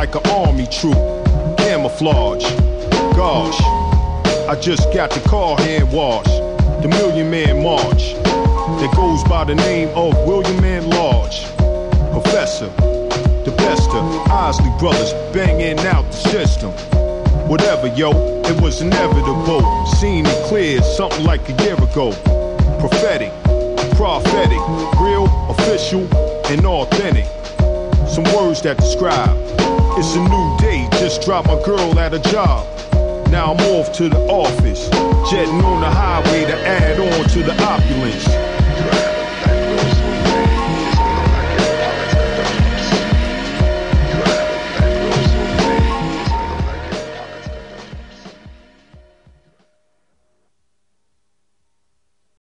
like an army troop. Camouflage. Gosh, I just got the car hand washed. The Million Man March that goes by the name of William Mann Large. Professor, the bester, Isley Brothers banging out the system. Whatever, yo, it was inevitable. Seen it clear, something like a year ago. Prophetic, real, official, and authentic. Some words that describe it's a new day, just dropped my girl at a job. Now I'm off to the office, jetting on the highway to add on to the opulence.